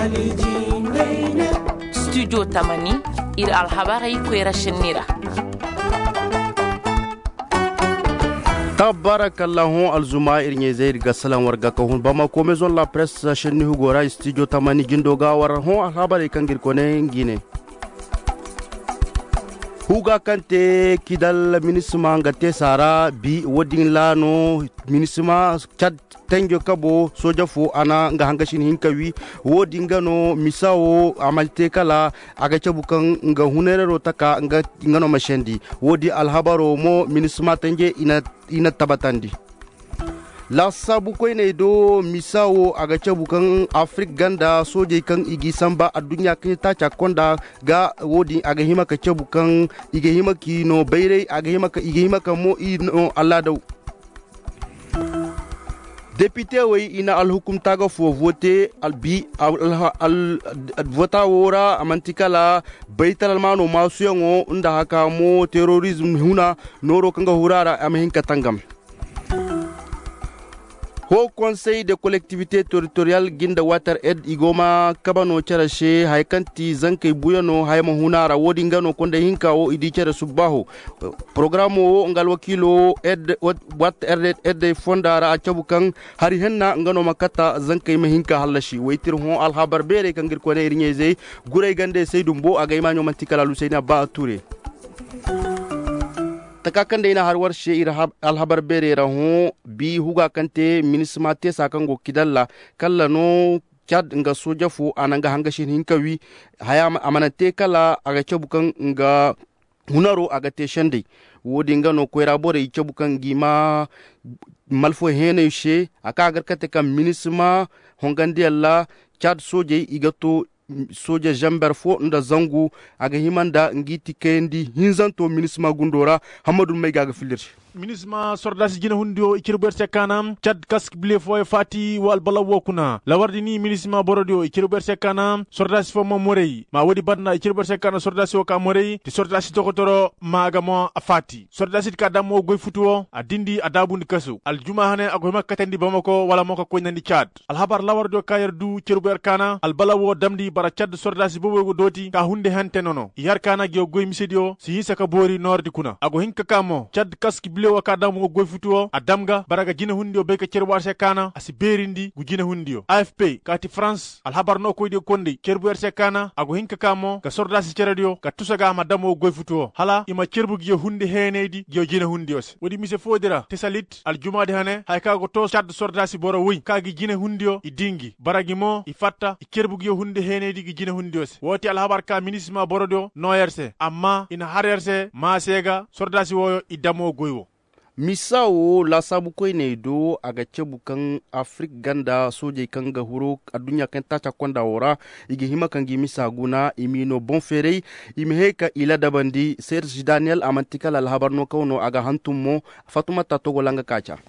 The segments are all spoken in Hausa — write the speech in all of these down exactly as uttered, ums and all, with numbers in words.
Studio Tamani ir alhabari kwera shenira. Tabarakallahu alzuma irnye zair gasalan warga ka hun bama ko maison la presse shenni hugora studio Tamani jindoga war hon alhabari kangir kone ngine. Huga kante kidal minisma ngate sara bi wodin lano minisma chad tenjo kabo soja fu ana nga hangashin hinkawi wodin gano misawo amalte kala aga chabukan nga hunero taka nga ngano mashendi wodi alhabaro mo minisma tenje ina ina tabatandi la sabu koy ne do misawo aga chabukan Afrique ganda soje kan igi samba a dunya kan ta chakonda ga wodi aga hima ka chabukan igi hima ki no bayre aga hima ka igi hima ka mo ino Allah daw député way ina al hukum taga fo voter al bi al, al, al vota wora amantikala baital mano masuyango nda haka mo terrorism huna noro kanga hurara amahin katangam Haut Conseil de collectivité territoriale ginda water ed igoma kabano charashe haikanti zankai buyano haima hunara wodi ngano konde hinka o idi chere subaho programo ngal wakilo ed wat ed ed fondara achabukan hari henna ngano makata zankai mahinka halashi waitir hon al habar bere kangir kone irnyeze guray gande seydumbo agayma nyo mantikala lusaina ba touré takakan da ina har warshe alhabar bere rahu bi huga kante minisma te sakango kidalla kala no chad nga soja fu ananga hangashin hinkawi haya amanate kala aga chabukan nga hunaro aga te shande wodi nga no kwera bore chabukan gima malfo hene she aka agar kate kam minisma hongandi alla chad soje igato soja jambar fo nda zangu aga himanda ngiti kendi hinzanto minisma gundora Hamadou Maiga ga filir minisma sordasi jina hundio ikirber sekanam chad kask ble fo fati wal bala wokuna la wardi ni minisma borodio ikirber sekanam sordasi fo mo morey ma wodi badna ikirber sekana sordasi o ka morey ti sordasi tokotoro maga mo afati sordasi ka damo goy futuo adindi adabundi kasu al juma hane ago ma katandi bamako wala moko ko nandi chad al habar la wardio kayer du kirber kana al bala wo damdi bara chad sordasi bobo go doti ka hunde hante nono yar kana gyo goy misedio si hisaka bori nordi kuna ago hinka kamo chad kask ble wa kadam go goy futuo adamga baraga jina hundio be ka cerbo arse kana asi berindi gu jina hundio A F P kati France al habar no koyde kondi cerbo arse kana ago hinka kamo ka sordasi ceradio ka tusaga madamo goy futuo hala ima cerbo gi hunde henedi gi jina hundio wodi mise fodira tesalit al jumade hane hay ka go to chad sordasi boro wi ka gi jina hundio idingi baragi mo ifatta i cerbo gi hunde henedi gi jina hundio woti al habar ka minisma borodo noyerse amma ina harerse ma sega sordasi woyo idamo goywo Misao la sabu koy ne do aga cebukan Afrique ganda soje kanga huro adunya kan tacha konda wora igi hima kangi misaguna imino bonferey imheka ila dabandi Serge Daniel amantikal al habarno kawno aga hantummo Fatuma Tatogo langa kacha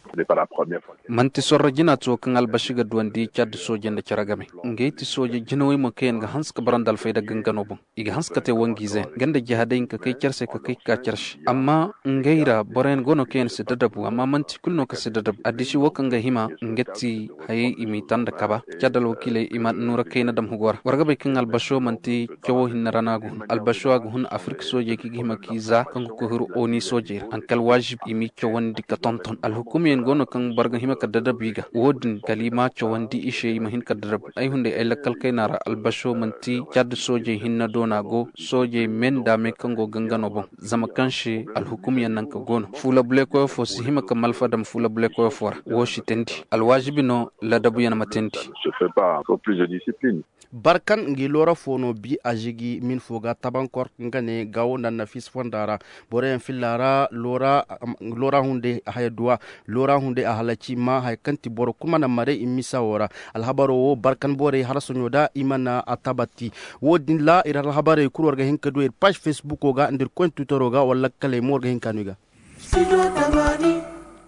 manti sorra jina to kan al bashiga duandi chad soje nda charagame ngeyti soje jinoy mo ken ga hanska barandal fayda gangano bon igi hanska te wangize ganda jihadain ka kai charse ka kai ka charsh amma ngeira boren gono ken sidadabu amma manti kulno ka sidadabu adishi wakanga hima ngetti hayi imi tanda kaba chadal wakile ima nura kayna dam hugor warga be kan al basho manti chowo hinna ranagu al basho agu hun Afrique soje ki hima kiza kan ko huru oni soje an kal wajib imi chowandi ka tonton al hukumiyen gono kan barga hima ka dadabiga wodin kalima chowandi ishe ima hin ka dadab ay hunde ay lakal kaynara al basho manti chad soje hinna dona go soje men dame kango gangano bon zama kanshi al hukumiyen nan ka gono fula bule ko fo si hima ka malfa dam fula bule ko for woshi tendi al wajibi no la dabu yana matendi se fait pas faut plus de discipline barkan ngi lora fono bi ajigi min foga tabankor ngane gawo nan nafis fondara bore en fillara lora lora hunde hayadwa lora hunde ahalachi ma hay kanti boro kuma na mare imisa wora alhabaro wo barkan bore harasunyo da imana atabati wodin la ira alhabare kur warga hinka do page Facebook ga ndir compte Twitter ga wala kale morga hinka nuga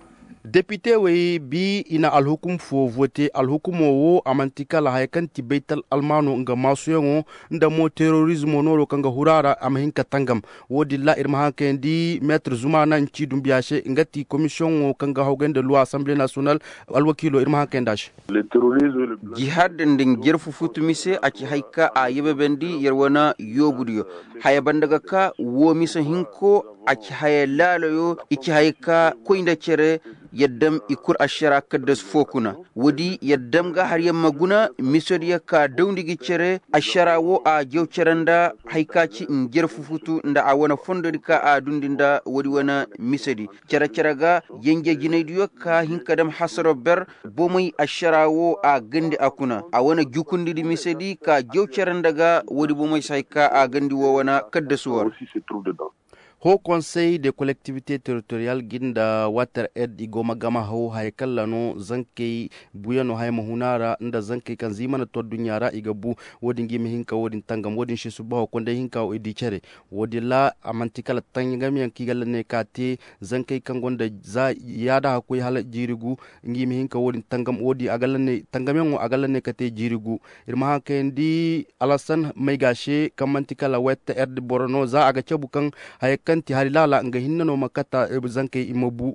député we bi ina alhukum fo vote alhukumo wo amantika la haykan tibaital almano nga masuyango nda mo terrorisme no ro kanga hurara amahinka tangam wodi la irma hankendi maître Zoumana nci dumbiashe ngati commission wo kanga hawgende loi assemblée nationale alwakilo irma hankendash Le terrorisme jihad nding jerfu futumise aci hayka a yebebendi yerwana yobudiyo haya bandaga ka wo misa hinko aci haya lalayo ici hayka koinda cere yaddam ikur ashara kaddas fokuna wadi yaddam ga har yamma guna misodiya ka dawndigi cere ashara wo a jewceranda haykaci njer fufutu nda a wana fondodi ka a dundinda wadi wana misodi cara cara ga yenge ginaydiyo ka hinkadam hasaro ber bomoy ashara wo a gandi akuna a wana jukundidi misodi ka jewceranda ga wadi bomoy sayka a gandi wo wana kaddasuwar aussi se trouve dedans. Haut Conseil des collectivités territoriales ginda water ed igoma gama ho haykalla no zanke buyano hayma hunara nda zanke kan zimana to dunyara igabu wodi ngimi hinka wodi tangam wodi shi subaho konde hinka o edi chere wodi la amantikala tangami yan kigalla ne kate zanke kan gonda za yada hakoy hala jirigu ngimi hinka wodi tangam wodi agalla ne tangam o agalla ne kate jirigu irma hakendi alasan may gashe kamantikala water ed borono za aga cebukan hayk kanti harilala nga hinnano makata zanke imabu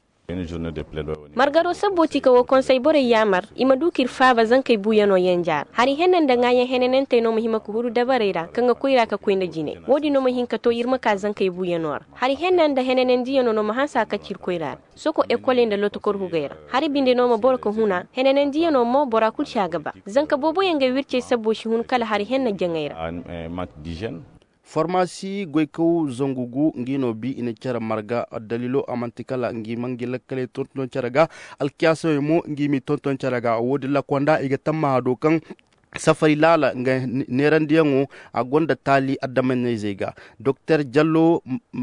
margaro saboti ka wo conseil bore yamar imadu kirfaba zankai buyano yenjar hari henan da ngaya henenen te no mahima ku huru dabarera kanga koira ka koinda jine wodi no mahinka to irma ka zankai buyano hari henan da henenen diyano no mahansa ka cir koira soko ekole nda loto kor hugera hari binde no ma bor ko huna henenen diyano mo bora kul shagaba zanka bobo yanga wirce sabo shi hun kala hari henna jangaira Pharmacie goyko zongugu ngino bi ina cara marga dalilo amantikala ngi mangila kale tonton caraga alkiaso mo ngi mi tonton caraga wodi la konda iga tamma do kan safari lala nga nerandiyango a gonda tali addamen zega docteur Diallo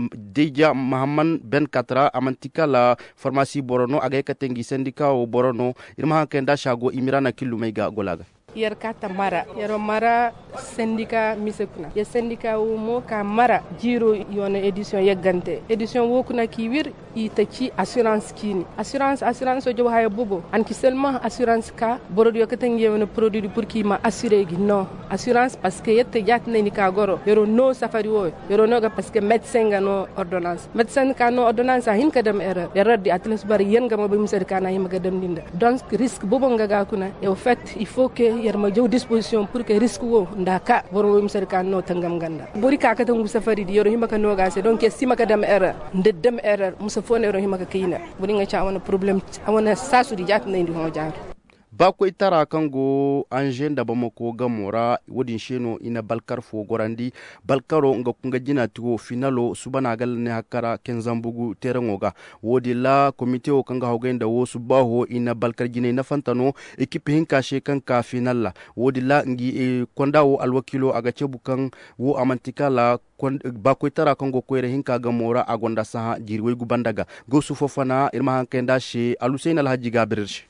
Deja Mahaman Ben Katra amantika la pharmacie borono aga katengi syndicat o borono irma kenda shago imirana kilumega golaga yer kata mara yero mara syndicat misekuna ye syndicat wo mo ka mara jiro yone edition yeggante edition wo kuna ki wir itaci assurance kini assurance assurance jo hay bobo an ki seulement assurance ka borodi yo keten yewne produit pour ki ma assurer gi non assurance parce que yette jatne ni ka goro yero no safari wo yero no ga parce que médecin ga no ordonnance médecin ka no ordonnance hin ka dem erreur erreur di atlas bari yen ga mo be misel kana yima ga dem dinda donc risque bobo nga ga kuna e au fait il faut que yerma jow disposition pour que risque wo ndaka boro mi ser kan no tangam ganda bori ka ka tangu safari di yoro himaka no gase donc sima ka dem erreur nde dem erreur musa fone yoro himaka kayina bori nga cha wana problème wana sasu di jat nindi ho jaar bako itara kango anjen da bamako gamora wodin sheno ina balkar fo gorandi balkaro nga kunga jina tugo finalo subana gal ne hakara kenzambugu terengoga wodi la komite o kanga hogenda wo subaho ina balkar jine na fantano ekipe hinka she kanka finalla wodi la ngi e, kondawo alwakilo aga cebukan wo amantika la bako itara kango kwere hinka gamora agonda saha jirwe gubandaga go su fofana irma hankenda she aluseina alhaji gabirsh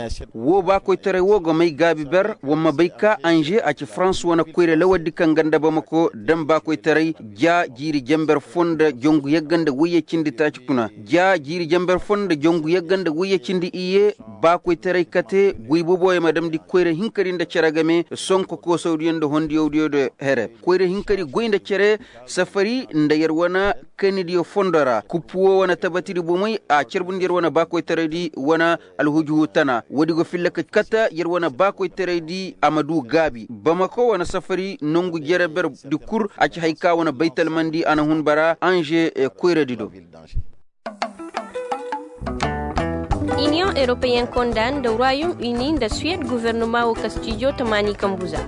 wo ba ko tere wo go may gabi ber wo mabayka anje a ci France wana koyre lawadi kan ganda ba mako dan ba ko tere ja jiri jamber fonda jongu yeggande wuye cindi ta ci kuna ja jiri jamber fonda jongu yeggande wuye cindi iye ba ko tere kate guy bobo e madam di koyre hinkari nda ceragame sonko ko sawdiyen do hondi yowdi de here koyre hinkari goynda cere safari nda yer wana kanidio fondara kupuwo wana tabatiri bomoy a cerbundir wana ba ko tere di wana alhuju tan wadi go filla kata yerwana bako teredi Amadou Gabi Bamako wana safari nongu jereber di kur aci hayka wana baital mandi ana hun bara anje e koyredi do Union européenne condamne le Royaume-Uni de Suède gouvernement au Castillo Tamani Kambuza.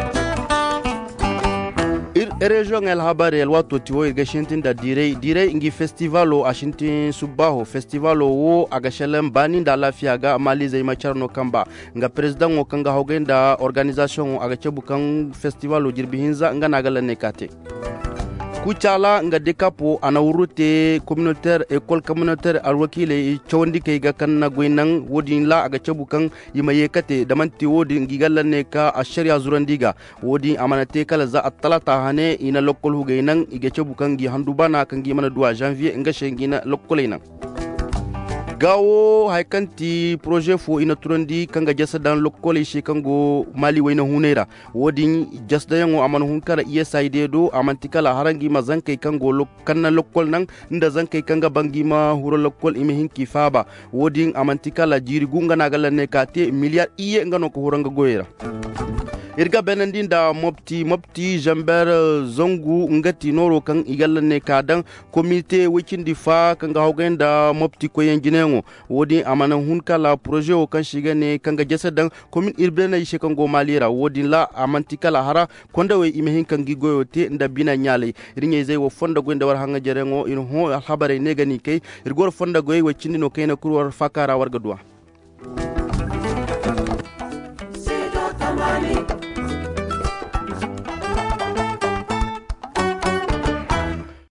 Region El Habari el watu tiwo irga shintin da direi direi ngi festivalo a shintin subaho festivalo wo aga shalem bani da lafiya ga malize macharno kamba nga president wo kanga hogenda organisation aga chebukan festivalo jirbihinza nga nagala nekate kuchala nga dekapo ana urute communautaire école communautaire alwakile chondi kay ga kanna goinan wodi la aga cebukan yimaye kate damanti wodi ngigalla ne ka ashariya zurandiga wodi amanate kala za atalata hane ina lokol hugainan iga cebukan gi handubana kan gi mana duwa janvier nga shengina lokolena gawo haikanti projet fo ina turandi kanga jasa dan lokole she kango mali wayna hunera wodi jasda yango aman hunkara iya saide do amantikala harangi mazankai kango lok kanna lokol nan nda zankai kanga bangi ma huro lokol ime hinki faba wodi amantikala jiri gunga nagala ne kate milliard iye ngano ko huranga goyera irga benandin da mopti mopti jamber zongu ngati noro kan igalla ne kadan comité wikindi fa kan ga hogenda mopti ko yenjinengo wodi amana hunkala projet o kan shiga ne kan ga jasadan commune urbaine yishe kan go malira wodi la amantikala hara konda we ime hin kan gigoyo te nda bina nyale rinye zai wo fonda go ndawar hanga jarengo in ho habare ne gani kai irgor fonda go we cindino kayna kurwar fakara warga duwa